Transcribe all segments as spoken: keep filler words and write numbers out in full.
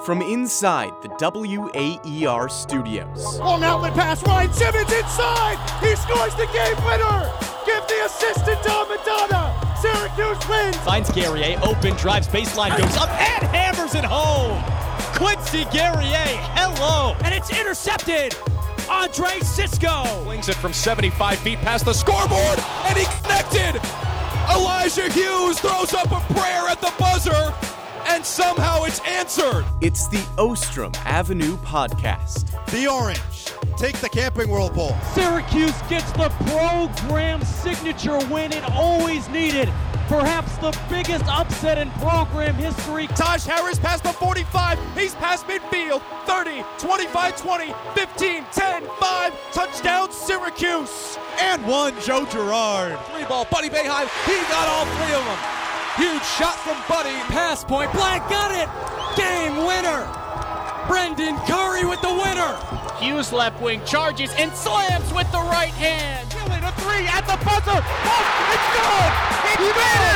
From inside the W A E R studios. Long outlet pass, Ryan Simmons inside! He scores the game winner! Give the assist to Dom Madonna! Syracuse wins! Finds Guerrier, open, drives baseline, goes up, and hammers it home! Quincy Guerrier, hello! And it's intercepted! Andre Cisco! Flings it from seventy-five feet past the scoreboard, and he connected! Elijah Hughes throws up a prayer at the buzzer, and somehow it's answered. It's the Ostrom Avenue Podcast. The Orange take the Camping World Bowl. Syracuse gets the program signature win it always needed. Perhaps the biggest upset in program history. Taj Harris past the forty-five. He's past midfield. thirty, twenty-five, twenty, fifteen, ten, five. Touchdown Syracuse. And one, Joe Girard. Three ball, Buddy Boeheim. He got all three of them. Huge shot from Buddy. Pass point. Black got it. Game winner. Brendan Curry with the winner. Hughes left wing charges and slams with the right hand. Killing a three at the buzzer. Oh, it's good. He made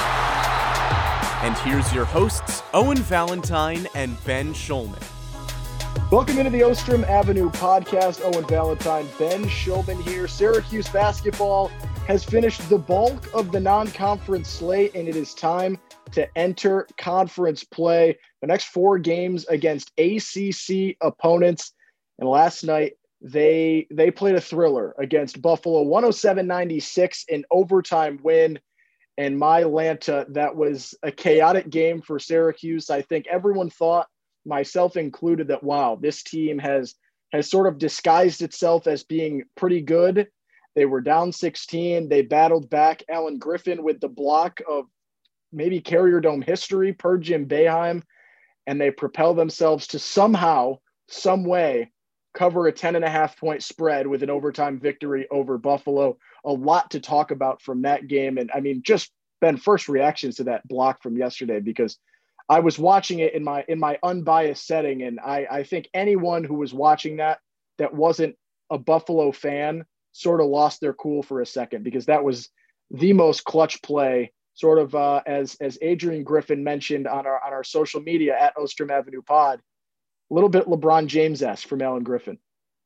it. And here's your hosts, Owen Valentine and Ben Schulman. Welcome into the Ostrom Avenue Podcast. Owen Valentine, Ben Schulman here. Syracuse basketball has finished the bulk of the non-conference slate, and it is time to enter conference play. The next four games against A C C opponents. And last night, they they played a thriller against Buffalo, one oh seven ninety-six, an overtime win. And my Lanta, that was a chaotic game for Syracuse. I think everyone thought, myself included, that, wow, this team has has sort of disguised itself as being pretty good. They were down sixteen. They battled back. Alan Griffin with the block of maybe Carrier Dome history per Jim Boeheim, and they propel themselves to somehow, some way, cover a ten and a half point spread with an overtime victory over Buffalo. A lot to talk about from that game. And I mean, just Ben, first reactions to that block from yesterday, because I was watching it in my in my unbiased setting, and I, I think anyone who was watching that that wasn't a Buffalo fan sort of lost their cool for a second, because that was the most clutch play, sort of uh, as as Adrian Griffin mentioned on our on our social media at Ostrom Avenue Pod, a little bit LeBron James-esque from Alan Griffin.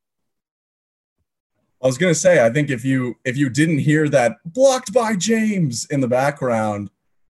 I was going to say, I think if you if you didn't hear that blocked by James in the background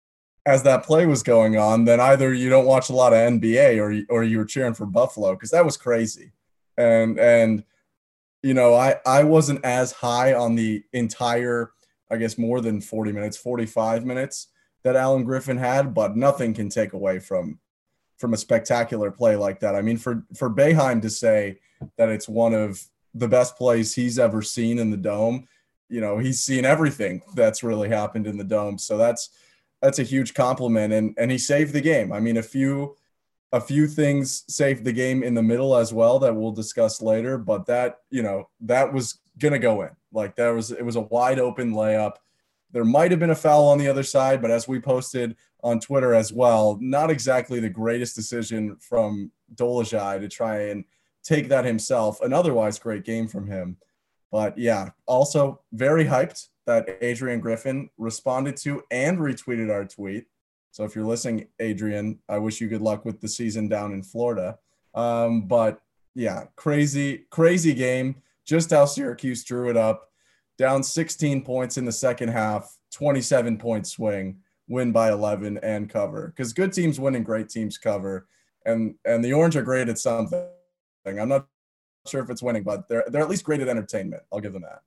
as that play was going on, then either you don't watch a lot of N B A or or you were cheering for Buffalo, because that was crazy. And and you know, I I wasn't as high on the entire, I guess, more than forty minutes, forty-five minutes that Alan Griffin had, but nothing can take away from from a spectacular play like that. I mean, for for Boeheim to say that it's one of the best plays he's ever seen in the Dome, you know, he's seen everything that's really happened in the Dome. So that's that's a huge compliment, and and he saved the game. I mean, a few a few things saved the game in the middle as well that we'll discuss later, but that, you know, that was gonna go in. Like, there was it was a wide open layup. There might have been a foul on the other side, but as we posted on Twitter as well, not exactly the greatest decision from Dolezaj to try and take that himself. An otherwise great game from him. But yeah, also very hyped that Adrian Griffin responded to and retweeted our tweet. So if you're listening, Adrian, I wish you good luck with the season down in Florida. Um, but yeah, crazy, crazy game. Just how Syracuse drew it up. Down sixteen points in the second half, twenty-seven point swing, win by eleven and cover. Because good teams win and great teams cover. And and the Orange are great at something. I'm not sure if it's winning, but they're they're at least great at entertainment. I'll give them that.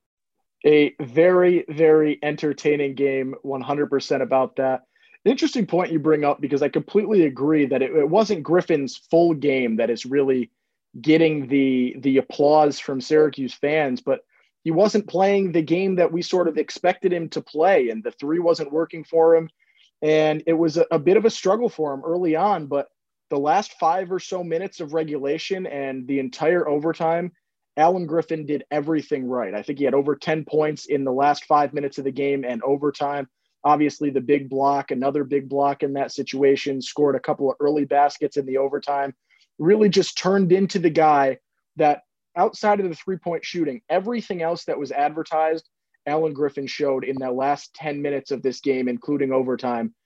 A very, very entertaining game, one hundred percent about that. Interesting point you bring up, because I completely agree that it, it wasn't Griffin's full game that is really getting the the applause from Syracuse fans, but he wasn't playing the game that we sort of expected him to play, and the three wasn't working for him. And it was a, a bit of a struggle for him early on, but the last five or so minutes of regulation and the entire overtime, Alan Griffin did everything right. I think he had over ten points in the last five minutes of the game and overtime. Obviously, the big block, another big block in that situation, scored a couple of early baskets in the overtime, really just turned into the guy that, outside of the three-point shooting, everything else that was advertised, Alan Griffin showed in the last ten minutes of this game, including overtime.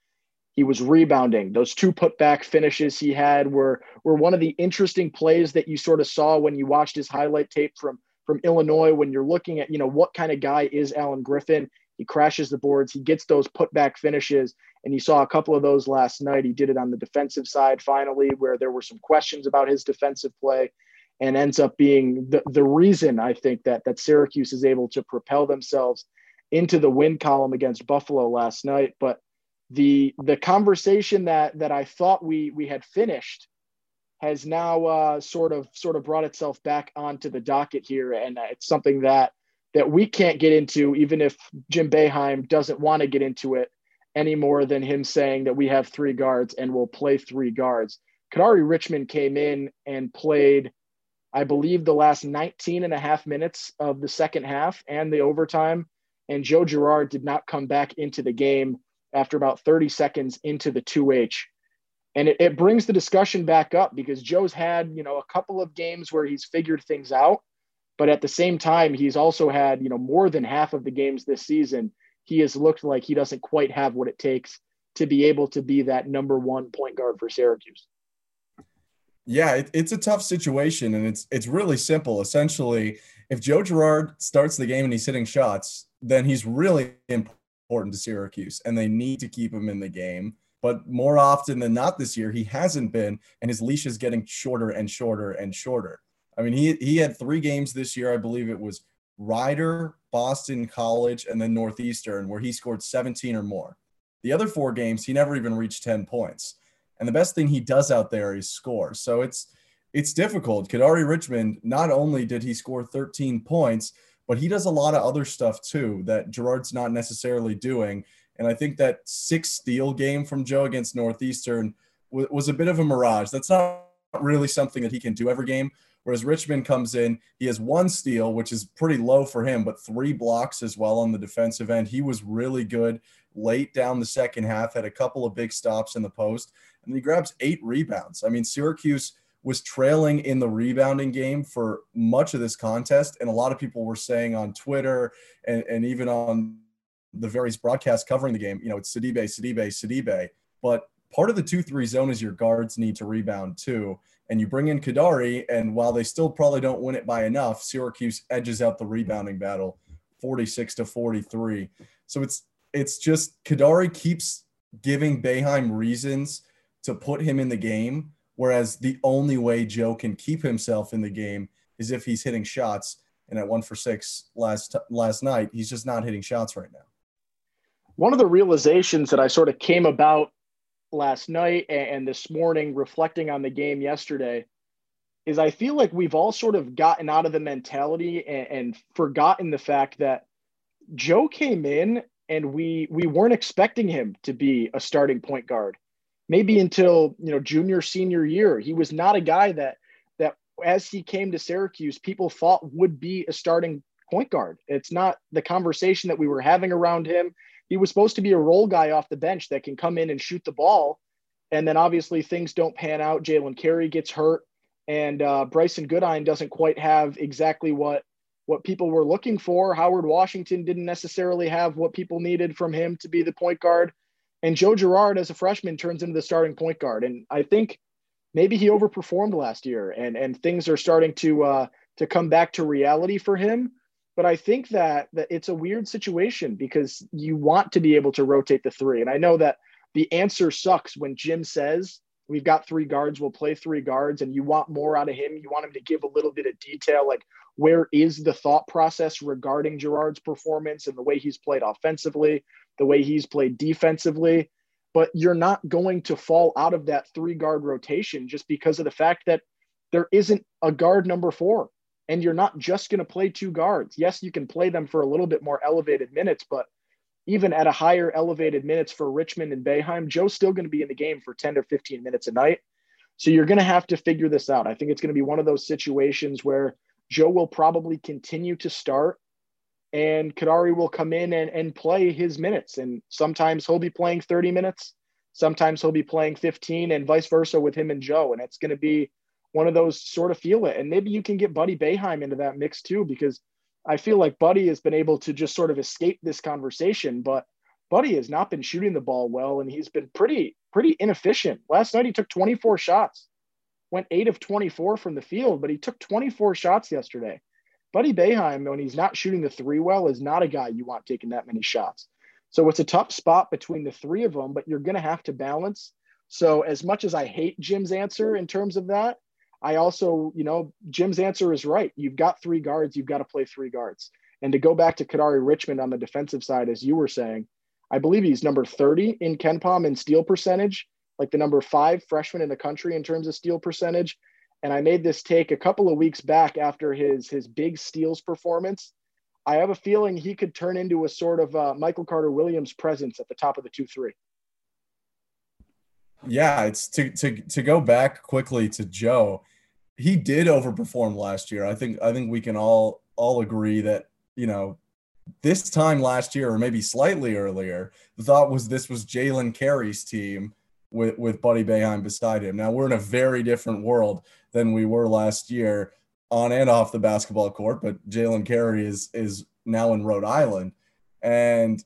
He was rebounding. Those two putback finishes he had were, were one of the interesting plays that you sort of saw when you watched his highlight tape from, from Illinois, when you're looking at, you know, what kind of guy is Alan Griffin. He crashes the boards. He gets those putback finishes. And you saw a couple of those last night. He did it on the defensive side finally, where there were some questions about his defensive play, and ends up being the, the reason, I think, that, that Syracuse is able to propel themselves into the win column against Buffalo last night. But the the conversation that that I thought we we had finished has now uh, sort of sort of brought itself back onto the docket here, and it's something that that we can't get into, even if Jim Boeheim doesn't want to get into it any more than him saying that we have three guards and we'll play three guards. Kadary Richmond came in and played, I believe, the last nineteen and a half minutes of the second half and the overtime, and Joe Girard did not come back into the game after about thirty seconds into the two H. And it, it brings the discussion back up, because Joe's had, you know, a couple of games where he's figured things out, but at the same time, he's also had, you know, more than half of the games this season, he has looked like he doesn't quite have what it takes to be able to be that number one point guard for Syracuse. Yeah, it, it's a tough situation, and it's it's really simple. Essentially, if Joe Girard starts the game and he's hitting shots, then he's really important. important to Syracuse, and they need to keep him in the game. But more often than not this year, he hasn't been, and his leash is getting shorter and shorter and shorter. I mean, he he had three games this year. I believe it was Rider, Boston College, and then Northeastern, where he scored seventeen or more. The other four games, he never even reached ten points. And the best thing he does out there is score. So it's it's difficult. Kadary Richmond, not only did he score thirteen points, but he does a lot of other stuff too that Girard's not necessarily doing. And I think that six steal game from Joe against Northeastern w- was a bit of a mirage. That's not really something that he can do every game. Whereas Richmond comes in, he has one steal, which is pretty low for him, but three blocks as well on the defensive end. He was really good late down the second half, had a couple of big stops in the post, and he grabs eight rebounds. I mean, Syracuse was trailing in the rebounding game for much of this contest. And a lot of people were saying on Twitter and, and even on the various broadcasts covering the game, you know, it's Sidibe, Sidibe, Sidibe. But part of the two three zone is your guards need to rebound too. And you bring in Kadary, and while they still probably don't win it by enough, Syracuse edges out the rebounding battle forty-six to forty-three. So it's it's just Kadary keeps giving Boeheim reasons to put him in the game, whereas the only way Joe can keep himself in the game is if he's hitting shots. And at one for six last last night, he's just not hitting shots right now. One of the realizations that I sort of came about last night and this morning, reflecting on the game yesterday, is I feel like we've all sort of gotten out of the mentality and, and forgotten the fact that Joe came in and we we weren't expecting him to be a starting point guard. Maybe until, you know, junior, senior year. He was not a guy that, that as he came to Syracuse, people thought would be a starting point guard. It's not the conversation that we were having around him. He was supposed to be a role guy off the bench that can come in and shoot the ball. And then obviously things don't pan out. Jalen Carey gets hurt, and uh, Bryson Goodine doesn't quite have exactly what, what people were looking for. Howard Washington didn't necessarily have what people needed from him to be the point guard. And Joe Girard, as a freshman, turns into the starting point guard. And I think maybe he overperformed last year, and, and things are starting to uh, to come back to reality for him. But I think that, that it's a weird situation because you want to be able to rotate the three. And I know that the answer sucks when Jim says, we've got three guards, we'll play three guards, and you want more out of him. You want him to give a little bit of detail, like where is the thought process regarding Girard's performance and the way he's played offensively, the way he's played defensively. But you're not going to fall out of that three guard rotation just because of the fact that there isn't a guard number four. And you're not just going to play two guards. Yes, you can play them for a little bit more elevated minutes, but even at a higher elevated minutes for Richmond and Boeheim, Joe's still going to be in the game for ten or fifteen minutes a night. So you're going to have to figure this out. I think it's going to be one of those situations where Joe will probably continue to start and Kadary will come in and, and play his minutes. And sometimes he'll be playing thirty minutes. Sometimes he'll be playing fifteen, and vice versa with him and Joe. And it's going to be one of those sort of feel it. And maybe you can get Buddy Boeheim into that mix too, because I feel like Buddy has been able to just sort of escape this conversation. But Buddy has not been shooting the ball well, and he's been pretty, pretty inefficient. Last night he took twenty-four shots, went eight of twenty-four from the field, but he took twenty-four shots yesterday. Buddy Boeheim, when he's not shooting the three well, is not a guy you want taking that many shots. So it's a tough spot between the three of them, but you're going to have to balance. So as much as I hate Jim's answer in terms of that, I also, you know, Jim's answer is right. You've got three guards. You've got to play three guards. And to go back to Kadari Richmond on the defensive side, as you were saying, I believe he's number thirty in KenPom in steal percentage, like the number five freshman in the country in terms of steal percentage. And I made this take a couple of weeks back after his, his big steals performance. I have a feeling he could turn into a sort of uh, Michael Carter Williams presence at the top of the two three. Yeah, it's to to to go back quickly to Joe. He did overperform last year. I think I think we can all all agree that, you know, this time last year, or maybe slightly earlier, the thought was this was Jalen Carey's team with, with Buddy Boeheim beside him. Now we're in a very different world than we were last year on and off the basketball court, but Jalen Carey is is now in Rhode Island. And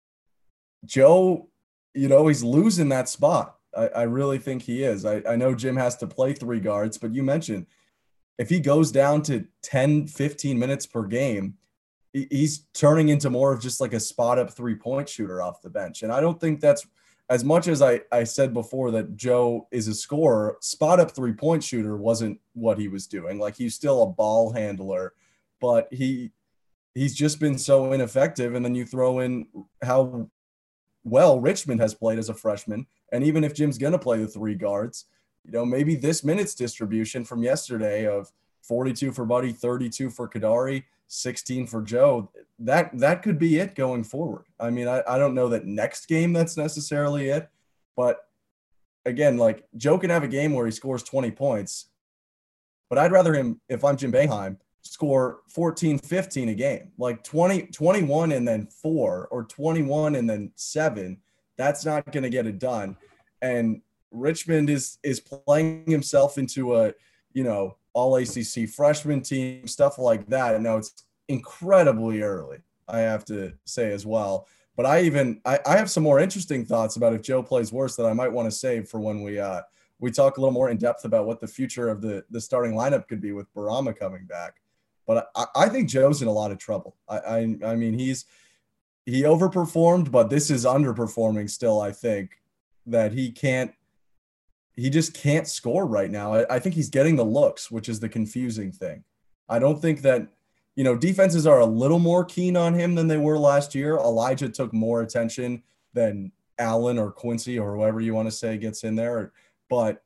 Joe, you know, he's losing that spot. I, I really think he is. I, I know Jim has to play three guards, but you mentioned if he goes down to ten, fifteen minutes per game, he's turning into more of just like a spot up three-point shooter off the bench. And I don't think that's, as much as I, I said before that Joe is a scorer, spot up three-point shooter wasn't what he was doing. Like, he's still a ball handler, but he he's just been so ineffective. And then you throw in how well Richmond has played as a freshman. And even if Jim's going to play the three guards, you know, maybe this minutes distribution from yesterday of forty-two for Buddy, thirty-two for Kadari, sixteen for Joe, that that could be it going forward. I mean, I, I don't know that next game that's necessarily it, but again, like, Joe can have a game where he scores twenty points, but I'd rather him, if I'm Jim Boeheim, score fourteen, fifteen a game, like twenty, twenty-one and then four, or twenty-one and then seven. That's not going to get it done. And Richmond is is playing himself into a, you know, all A C C freshman team, stuff like that. Now it's incredibly early, I have to say as well. But I even I, I have some more interesting thoughts about if Joe plays worse that I might want to save for when we uh we talk a little more in depth about what the future of the the starting lineup could be with Barama coming back. But I, I think Joe's in a lot of trouble. I, I I mean he's he overperformed, but this is underperforming still. I think that he can't. He just can't score right now. I, I think he's getting the looks, which is the confusing thing. I don't think that, you know, defenses are a little more keen on him than they were last year. Elijah took more attention than Allen or Quincy or whoever you want to say gets in there, but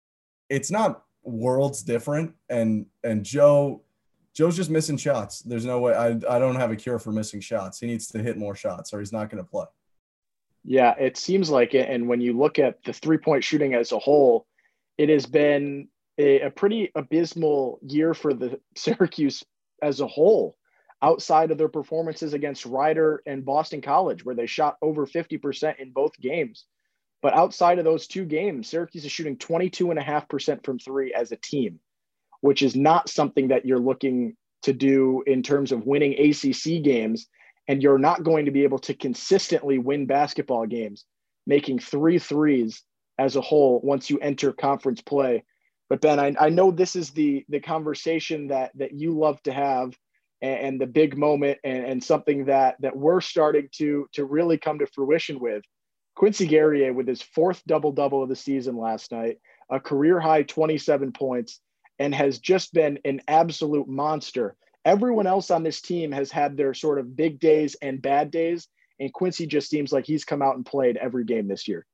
it's not worlds different. And, and Joe, Joe's just missing shots. There's no way. I, I don't have a cure for missing shots. He needs to hit more shots or he's not going to play. Yeah, it seems like it. And when you look at the three-point shooting as a whole, it has been a, a pretty abysmal year for the Syracuse as a whole, outside of their performances against Rider and Boston College, where they shot over fifty percent in both games. But outside of those two games, Syracuse is shooting twenty-two point five percent from three as a team, which is not something that you're looking to do in terms of winning A C C games. And you're not going to be able to consistently win basketball games, making three threes as a whole once you enter conference play. But Ben, I, I know this is the the conversation that that you love to have, and, and the big moment, and, and something that that we're starting to to really come to fruition with. Quincy Guerrier with his fourth double-double of the season last night, a career-high twenty-seven points, and has just been an absolute monster. Everyone else on this team has had their sort of big days and bad days, and Quincy just seems like he's come out and played every game this year.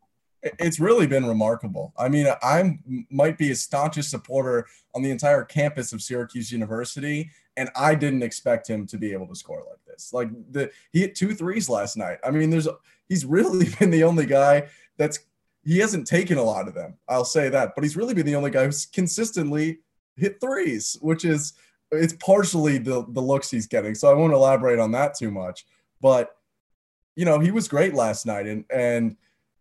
It's really been remarkable. I mean, I might be a staunchest supporter on the entire campus of Syracuse University, and I didn't expect him to be able to score like this. Like, the he hit two threes last night. I mean, there's he's really been the only guy that's he hasn't taken a lot of them. I'll say that, but he's really been the only guy who's consistently hit threes, which is it's partially the the looks he's getting. So I won't elaborate on that too much. But you know, he was great last night, and and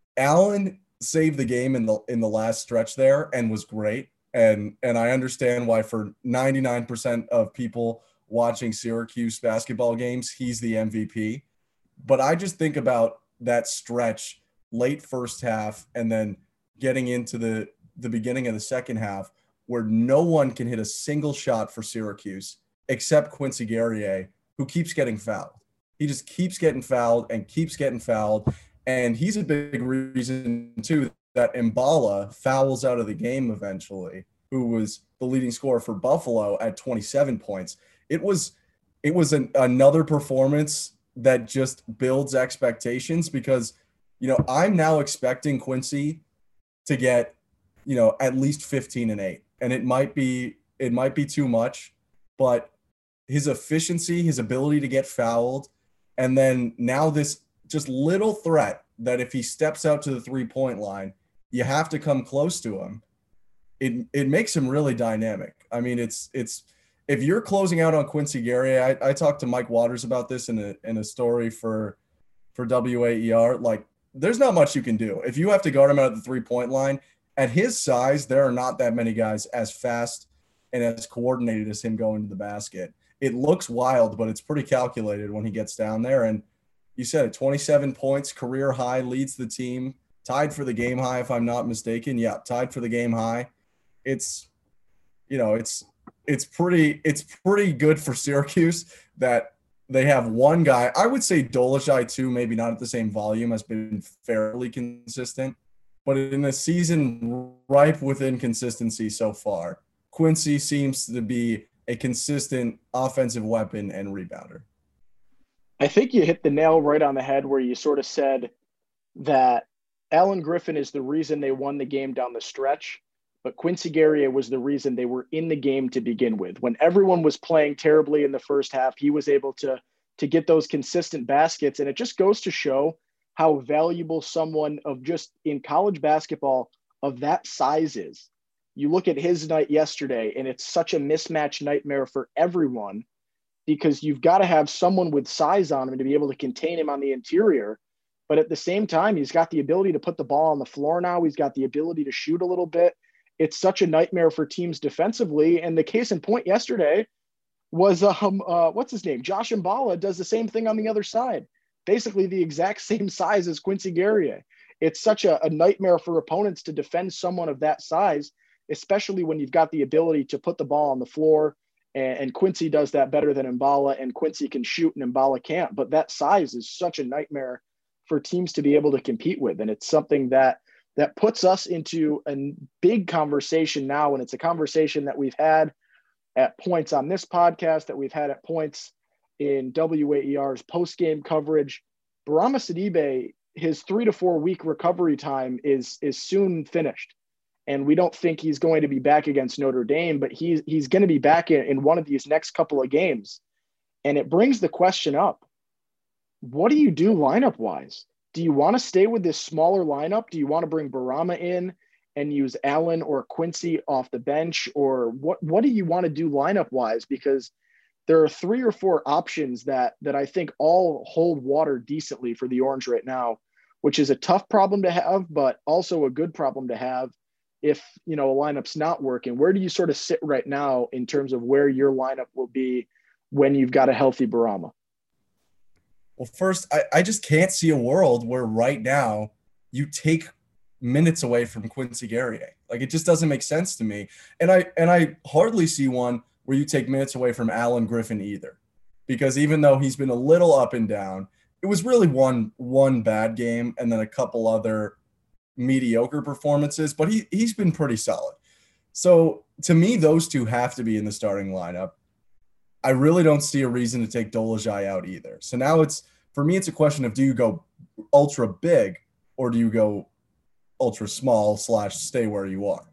Allen saved the game in the in the last stretch there and was great. And and I understand why for ninety-nine percent of people watching Syracuse basketball games, he's the M V P. But I just think about that stretch late first half and then getting into the, the beginning of the second half where no one can hit a single shot for Syracuse except Quincy Guerrier, who keeps getting fouled. He just keeps getting fouled and keeps getting fouled. And he's a big reason, too, that Mballa fouls out of the game eventually, who was the leading scorer for Buffalo at twenty-seven points. It was it was an, another performance that just builds expectations because, you know, I'm now expecting Quincy to get, you know, at least fifteen and eight. And it might be it might be too much, but his efficiency, his ability to get fouled, and then now this just little threat that if he steps out to the three-point line, you have to come close to him. It it makes him really dynamic. I mean, it's it's if you're closing out on Quincy Guerrier, I, I talked to Mike Waters about this in a in a story for for W A E R. Like, there's not much you can do. If you have to guard him out at the three-point line, at his size, there are not that many guys as fast and as coordinated as him going to the basket. It looks wild, but it's pretty calculated when he gets down there. And you said it, twenty-seven points, career high, leads the team, tied for the game high, if I'm not mistaken. Yeah, tied for the game high. It's, you know, it's it's pretty it's pretty good for Syracuse that they have one guy. I would say Dolezaj too, maybe not at the same volume, has been fairly consistent. But in a season ripe with inconsistency so far, Quincy seems to be a consistent offensive weapon and rebounder. I think you hit the nail right on the head where you sort of said that Alan Griffin is the reason they won the game down the stretch, but Quincy Guerrier was the reason they were in the game to begin with. When everyone was playing terribly in the first half, he was able to, to get those consistent baskets. And it just goes to show how valuable someone of just in college basketball of that size is. You look at his night yesterday, and it's such a mismatch nightmare for everyone because you've got to have someone with size on him to be able to contain him on the interior. But at the same time, he's got the ability to put the ball on the floor now. He's got the ability to shoot a little bit. It's such a nightmare for teams defensively. And the case in point yesterday was, um, uh, what's his name? Josh Mballa does the same thing on the other side. Basically the exact same size as Quincy Guerrier. It's such a, a nightmare for opponents to defend someone of that size, especially when you've got the ability to put the ball on the floor. And, and Quincy does that better than Mballa, and Quincy can shoot and Mballa can't. But that size is such a nightmare for teams to be able to compete with. And it's something that that puts us into a big conversation now. And it's a conversation that we've had at points on this podcast, that we've had at points in W A E R's post-game coverage. Bourama Sidibe, his three to four week recovery time is, is soon finished. And we don't think he's going to be back against Notre Dame, but he's, he's going to be back in, in one of these next couple of games. And it brings the question up, what do you do lineup wise? Do you want to stay with this smaller lineup? Do you want to bring Bourama in and use Allen or Quincy off the bench? Or what, what do you want to do lineup wise? Because there are three or four options that, that I think all hold water decently for the Orange right now, which is a tough problem to have, but also a good problem to have if, you know, a lineup's not working. Where do you sort of sit right now in terms of where your lineup will be when you've got a healthy Bourama? Well, first, I, I just can't see a world where right now you take minutes away from Quincy Guerrier. Like, it just doesn't make sense to me. And I and I hardly see one where you take minutes away from Alan Griffin either. Because even though he's been a little up and down, it was really one one bad game and then a couple other mediocre performances, but he, he's been pretty solid. So to me, those two have to be in the starting lineup. I really don't see a reason to take Dolezaj out either. So now it's, for me, it's a question of, do you go ultra big or do you go ultra small slash stay where you are?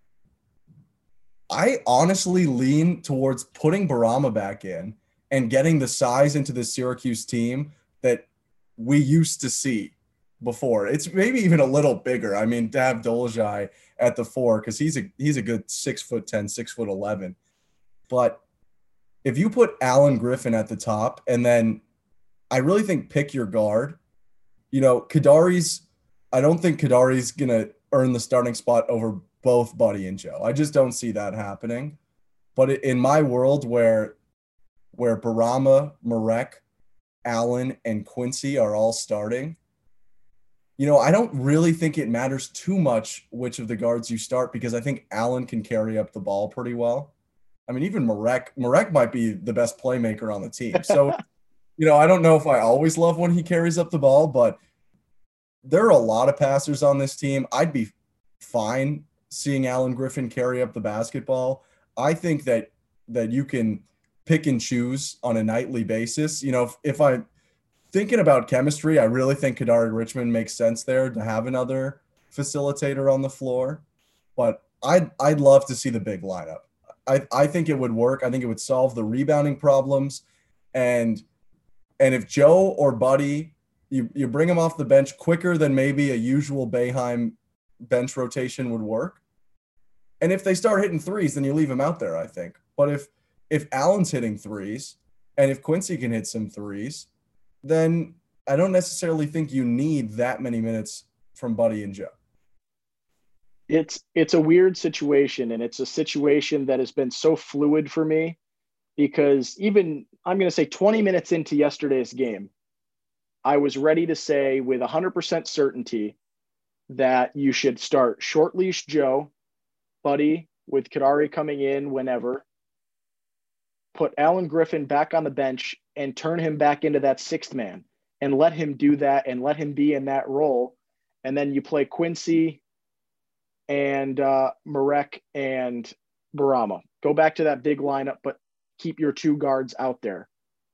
I honestly lean towards putting Bourama back in and getting the size into the Syracuse team that we used to see before. It's maybe even a little bigger. I mean, to have Dolezaj at the four, because he's a he's a good six foot ten, six foot eleven. But if you put Alan Griffin at the top, and then I really think pick your guard. You know, Kadari's, I don't think Kadari's going to earn the starting spot over both Buddy and Joe. I just don't see that happening. But in my world where where Bourama, Marek, Allen, and Quincy are all starting, you know, I don't really think it matters too much which of the guards you start, because I think Allen can carry up the ball pretty well. I mean, even Marek, Marek might be the best playmaker on the team. So, you know, I don't know if I always love when he carries up the ball, but there are a lot of passers on this team. I'd be fine seeing Alan Griffin carry up the basketball. I think that that you can pick and choose on a nightly basis. You know, if, if I'm thinking about chemistry, I really think Kadari Richmond makes sense there to have another facilitator on the floor. But I'd, I'd love to see the big lineup. I, I think it would work. I think it would solve the rebounding problems. And and if Joe or Buddy, you, you bring them off the bench quicker than maybe a usual Boeheim bench rotation would work. And if they start hitting threes, then you leave them out there, I think. But if if Allen's hitting threes and if Quincy can hit some threes, then I don't necessarily think you need that many minutes from Buddy and Joe. It's it's a weird situation, and it's a situation that has been so fluid for me, because even, I'm going to say twenty minutes into yesterday's game, I was ready to say with one hundred percent certainty that you should start short leash Joe, Buddy, with Kadari coming in whenever, put Alan Griffin back on the bench and turn him back into that sixth man and let him do that and let him be in that role. And then you play Quincy and uh, Marek and Barama. Go back to that big lineup, but keep your two guards out there.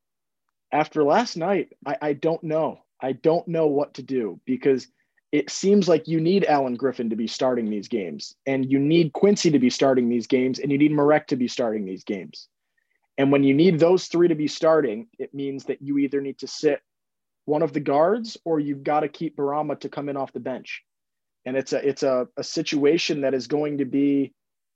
After last night, I, I don't know. I don't know what to do, because it seems like you need Alan Griffin to be starting these games, and you need Quincy to be starting these games, and you need Marek to be starting these games. And when you need those three to be starting, it means that you either need to sit one of the guards or you've got to keep Barama to come in off the bench. And it's a it's a, a situation that is going to be,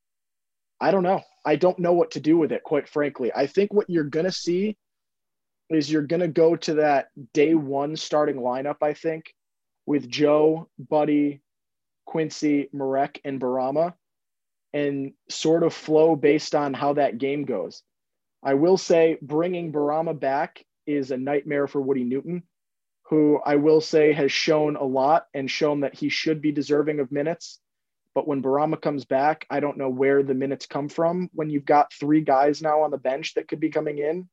I don't know. I don't know what to do with it, quite frankly. I think what you're going to see is you're going to go to that day one starting lineup, I think, with Joe, Buddy, Quincy, Marek, and Barama, and sort of flow based on how that game goes. I will say bringing Barama back is a nightmare for Woody Newton, who I will say has shown a lot and shown that he should be deserving of minutes. But when Barama comes back, I don't know where the minutes come from when you've got three guys now on the bench that could be coming in.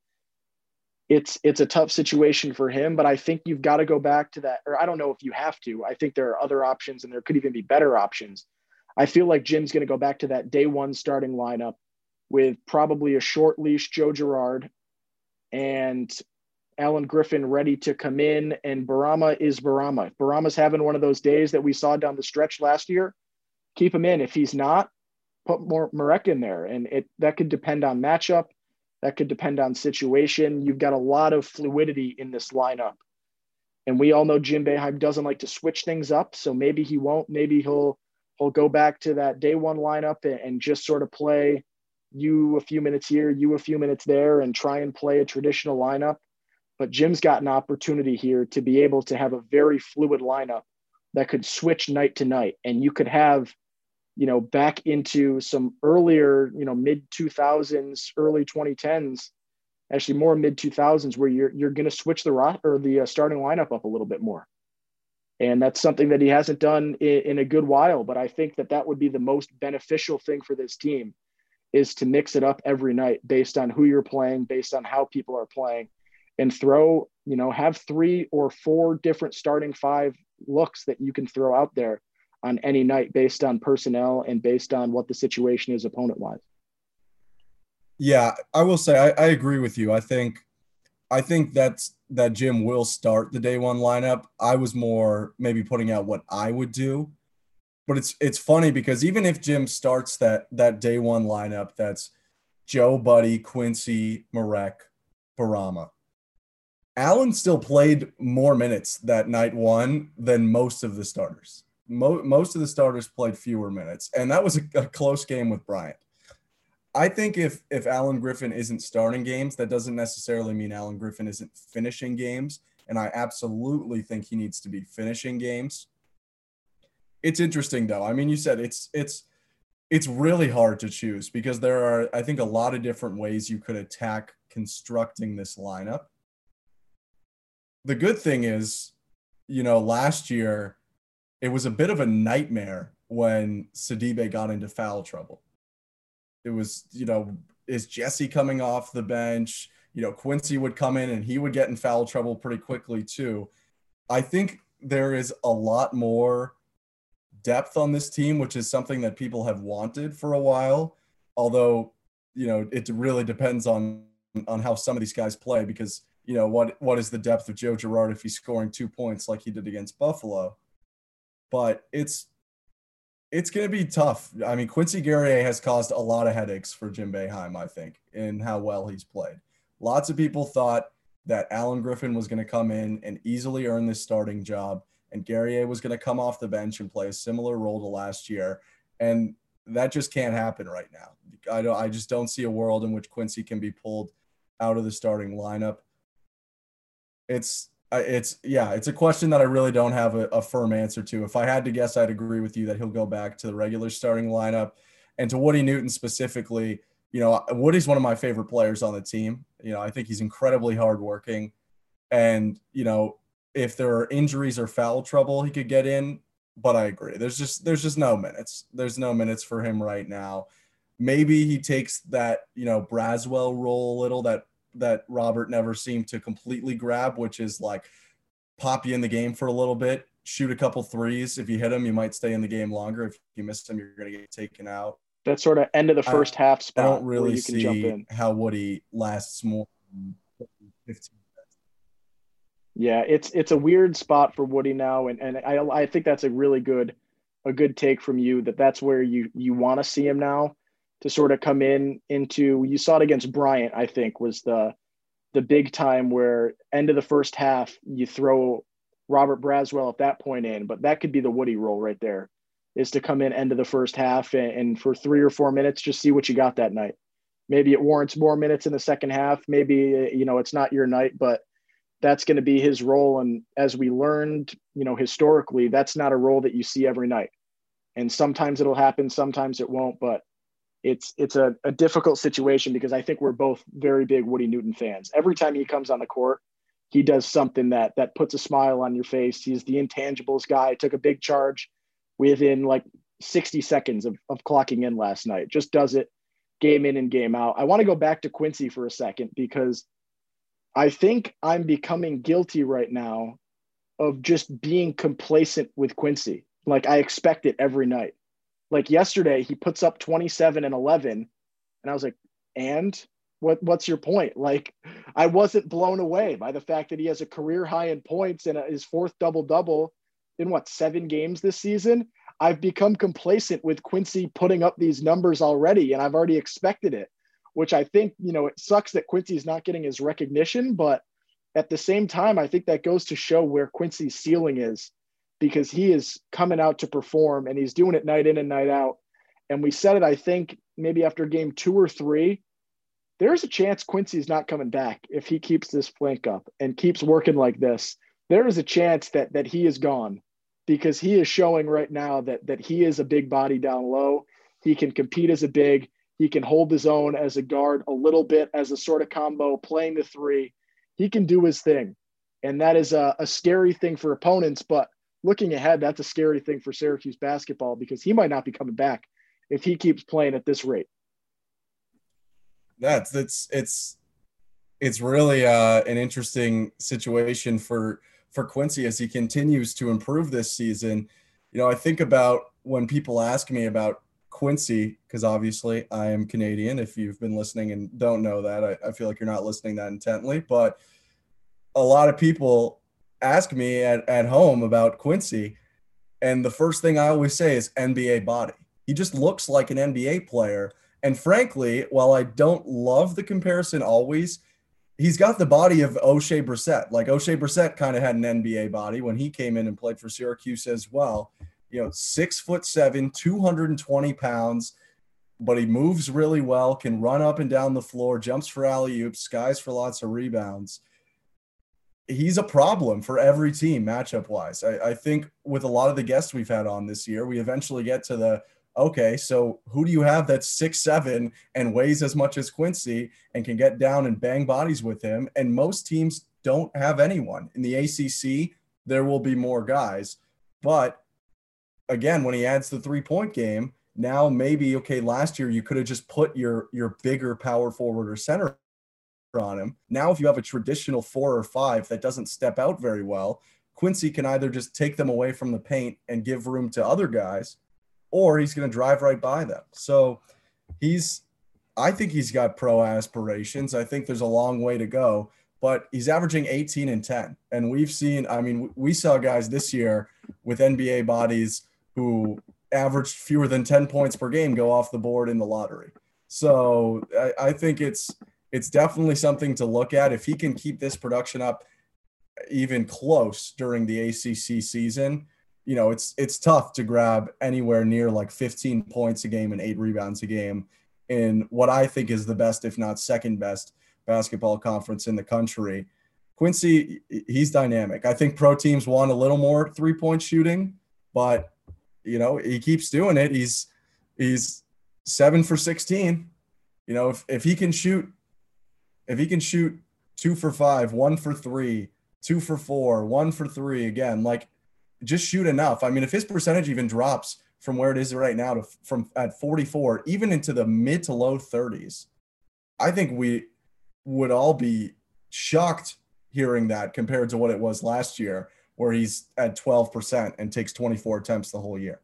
It's it's a tough situation for him, but I think you've got to go back to that, or I don't know if you have to. I think there are other options, and there could even be better options. I feel like Jim's going to go back to that day one starting lineup with probably a short leash Joe Girard and Alan Griffin ready to come in, and Barama is Barama. If Barama's having one of those days that we saw down the stretch last year, keep him in. If he's not, put more Marek in there, and it that could depend on matchup. That could depend on situation. You've got a lot of fluidity in this lineup. And we all know Jim Boeheim doesn't like to switch things up, so maybe he won't. Maybe he'll he'll go back to that day one lineup and, and just sort of play you a few minutes here, you a few minutes there, and try and play a traditional lineup. But Jim's got an opportunity here to be able to have a very fluid lineup that could switch night to night. And you could have, you know, back into some earlier, you know, mid two thousands, early twenty tens, actually more mid two thousands, where you're you're going to switch the rot or the uh, starting lineup up a little bit more. And that's something that he hasn't done in, in a good while. But I think that that would be the most beneficial thing for this team, is to mix it up every night based on who you're playing, based on how people are playing, and throw, you know, have three or four different starting five looks that you can throw out there on any night based on personnel and based on what the situation is opponent-wise. Yeah, I will say I, I agree with you. I think I think that's that Jim will start the day one lineup. I was more maybe putting out what I would do. But it's it's funny because even if Jim starts that that day one lineup, that's Joe, Buddy, Quincy, Marek, Barama, Allen still played more minutes that night one than most of the starters. Mo- most of the starters played fewer minutes, and that was a, a close game with Bryant. I think if if Alan Griffin isn't starting games, that doesn't necessarily mean Alan Griffin isn't finishing games, and I absolutely think he needs to be finishing games. It's interesting, though. I mean, you said it's it's it's really hard to choose because there are, I think, a lot of different ways you could attack constructing this lineup. the good thing is, you know, last year it was a bit of a nightmare when Sidibe got into foul trouble. It was, you know, is Jesse coming off the bench? You know, Quincy would come in and he would get in foul trouble pretty quickly too. I think there is a lot more depth on this team, which is something that people have wanted for a while. Although, you know, it really depends on on how some of these guys play, because, you know, what what is the depth of Joe Girard if he's scoring two points like he did against Buffalo? But it's it's going to be tough. I mean, Quincy Guerrier has caused a lot of headaches for Jim Boeheim, I think, in how well he's played. Lots of people thought that Alan Griffin was going to come in and easily earn this starting job, and Guerrier was going to come off the bench and play a similar role to last year. And that just can't happen right now. I don't, I just don't see a world in which Quincy can be pulled out of the starting lineup. It's, it's, yeah, it's a question that I really don't have a, a firm answer to. If I had to guess, I'd agree with you that he'll go back to the regular starting lineup. And to Woody Newton specifically, you know, Woody's one of my favorite players on the team. You know, I think he's incredibly hardworking. And, you know, if there are injuries or foul trouble, he could get in. But I agree. There's just there's just no minutes. There's no minutes for him right now. Maybe he takes that, you know, Braswell role a little that that Robert never seemed to completely grab, which is like pop you in the game for a little bit, shoot a couple threes. If you hit them, you might stay in the game longer. If you miss them, you're going to get taken out. That sort of end of the first I, half spot. I don't really where you can see jump in. how Woody lasts more than fifteen. Yeah, it's it's a weird spot for Woody now, and and I I think that's a really good a good take from you, that that's where you you want to see him now, to sort of come in into, you saw it against Bryant, I think, was the the big time where end of the first half you throw Robert Braswell at that point in, but that could be the Woody role right there, is to come in end of the first half and, and for three or four minutes just see what you got that night. Maybe it warrants more minutes in the second half. Maybe, you know, it's not your night, but that's going to be his role. And as we learned, you know, historically, that's not a role that you see every night. And sometimes it'll happen, sometimes it won't, but it's, it's a, a difficult situation, because I think we're both very big Woody Newton fans. Every time he comes on the court, he does something that, that puts a smile on your face. He's the intangibles guy. Took a big charge within like sixty seconds of, of clocking in last night. Just does it game in and game out. I want to go back to Quincy for a second, because I think I'm becoming guilty right now of just being complacent with Quincy. Like, I expect it every night. Like yesterday, he puts up twenty-seven and eleven, and I was like, and what, what's your point? Like, I wasn't blown away by the fact that he has a career high in points and his fourth double-double in what, seven games this season. I've become complacent with Quincy putting up these numbers already, and I've already expected it, which I think, you know, it sucks that Quincy's not getting his recognition, but at the same time, I think that goes to show where Quincy's ceiling is, because he is coming out to perform and he's doing it night in and night out. And we said it, I think, maybe after game two or three, there's a chance Quincy's not coming back if he keeps this flank up and keeps working like this. There is a chance that that he is gone, because he is showing right now that that he is a big body down low. He can compete as a big. He can hold his own as a guard a little bit, as a sort of combo, playing the three. He can do his thing. And that is a, a scary thing for opponents. But looking ahead, that's a scary thing for Syracuse basketball, because he might not be coming back if he keeps playing at this rate. That's it's it's it's really uh, an interesting situation for for Quincy as he continues to improve this season. You know, I think about when people ask me about Quincy, because obviously I am Canadian. If you've been listening and don't know that, I, I feel like you're not listening that intently. But a lot of people ask me at, at home about Quincy, and the first thing I always say is N B A body. He just looks like an N B A player. And frankly, while I don't love the comparison always, he's got the body of O'Shea Brissett. Like O'Shea Brissett kind of had an N B A body when he came in and played for Syracuse as well. You know, six foot seven, two hundred twenty pounds, but he moves really well, can run up and down the floor, jumps for alley-oops, skies for lots of rebounds. He's a problem for every team matchup-wise. I, I think with a lot of the guests we've had on this year, we eventually get to the, okay, so who do you have that's six seven and weighs as much as Quincy and can get down and bang bodies with him? And most teams don't have anyone. In the A C C, there will be more guys. But again, when he adds the three-point game, now maybe, okay, last year you could have just put your your bigger power forward or center on him. Now if you have a traditional four or five that doesn't step out very well, Quincy can either just take them away from the paint and give room to other guys, or he's going to drive right by them. So he's – I think he's got pro aspirations. I think there's a long way to go, but he's averaging eighteen and ten. And we've seen – I mean, we saw guys this year with N B A bodies who averaged fewer than ten points per game go off the board in the lottery. So I, I think it's it's definitely something to look at. If he can keep this production up even close during the A C C season, you know, it's it's tough to grab anywhere near like fifteen points a game and eight rebounds a game in what I think is the best, if not second best, basketball conference in the country. Quincy, he's dynamic. I think pro teams want a little more three-point shooting, but, you know, he keeps doing it. He's he's seven for sixteen. You know, if, if he can shoot, if he can shoot two for five, one for three, two for four, one for three, again, like, just shoot enough. I mean, if his percentage even drops from where it is right now to from at forty-four, even into the mid to low thirties, I think we would all be shocked hearing that compared to what it was last year, where he's at twelve percent and takes twenty-four attempts the whole year.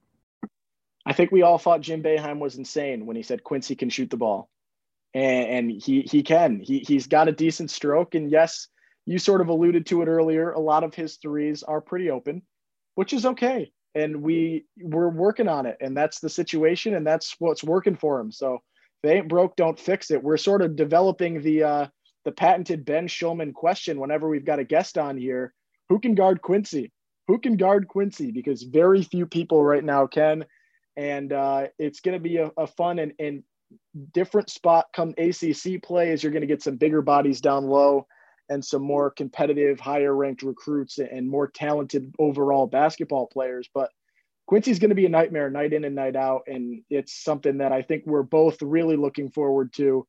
I think we all thought Jim Boeheim was insane when he said Quincy can shoot the ball. And, and he he can. He, he's got a decent stroke. And yes, you sort of alluded to it earlier. A lot of his threes are pretty open, which is okay. And we, we're working on it. And that's the situation. And that's what's working for him. So if they ain't broke, don't fix it. We're sort of developing the uh, the patented Ben Shulman question whenever we've got a guest on here. Who can guard Quincy? Who can guard Quincy? Because very few people right now can. And uh, it's going to be a, a fun and, and different spot come A C C play, as you're going to get some bigger bodies down low and some more competitive, higher ranked recruits and more talented overall basketball players. But Quincy's going to be a nightmare night in and night out. And it's something that I think we're both really looking forward to,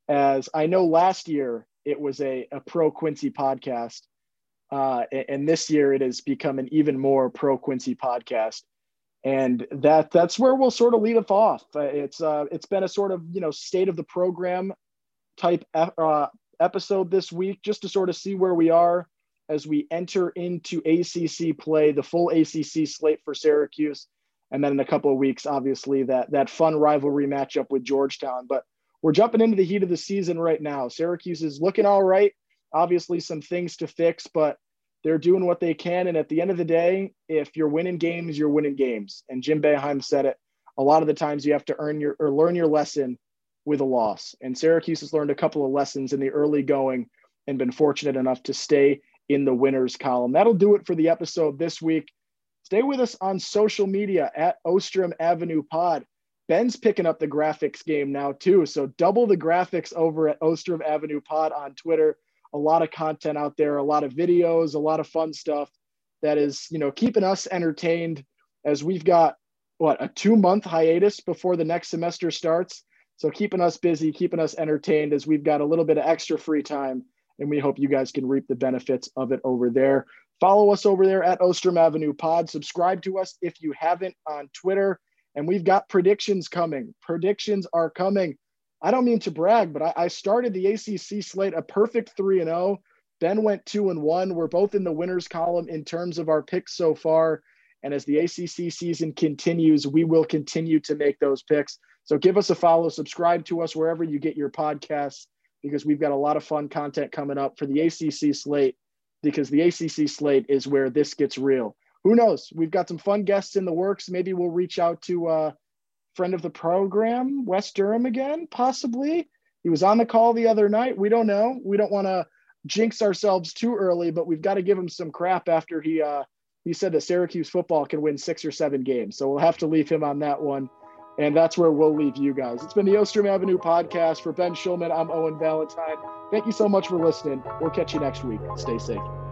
as I know last year it was a, a pro Quincy podcast. Uh, and this year it has become an even more pro Quincy podcast. And that that's where we'll sort of lead it off. Uh, it's uh, it's been a sort of, you know, state of the program type uh, episode this week, just to sort of see where we are as we enter into A C C play, the full A C C slate for Syracuse. And then in a couple of weeks, obviously, that that fun rivalry matchup with Georgetown. But we're jumping into the heat of the season right now. Syracuse is looking all right. Obviously, some things to fix, but they're doing what they can. And at the end of the day, if you're winning games, you're winning games. And Jim Boeheim said it. A lot of the times you have to earn your or learn your lesson with a loss. And Syracuse has learned a couple of lessons in the early going and been fortunate enough to stay in the winners column. That'll do it for the episode this week. Stay with us on social media at Ostrom Avenue Pod. Ben's picking up the graphics game now too. So double the graphics over at Ostrom Avenue Pod on Twitter. A lot of content out there, a lot of videos, a lot of fun stuff that is, you know, keeping us entertained as we've got, what, a two-month hiatus before the next semester starts. So keeping us busy, keeping us entertained as we've got a little bit of extra free time, and we hope you guys can reap the benefits of it over there. Follow us over there at Ostrom Avenue Pod. Subscribe to us if you haven't on Twitter, and we've got predictions coming. Predictions are coming. I don't mean to brag, but I, I started the A C C slate a perfect three and oh. Ben went two and one. We're both in the winners column in terms of our picks so far. And as the A C C season continues, we will continue to make those picks. So give us a follow, subscribe to us wherever you get your podcasts, because we've got a lot of fun content coming up for the A C C slate, because the A C C slate is where this gets real. Who knows? We've got some fun guests in the works. Maybe we'll reach out to uh, friend of the program, Wes Durham again, possibly. He was on the call the other night. We don't know. We don't want to jinx ourselves too early, but we've got to give him some crap after he uh, he said that Syracuse football can win six or seven games. So we'll have to leave him on that one. And that's where we'll leave you guys. It's been the Ostrom Avenue podcast. For Ben Shulman, I'm Owen Valentine. Thank you so much for listening. We'll catch you next week. Stay safe.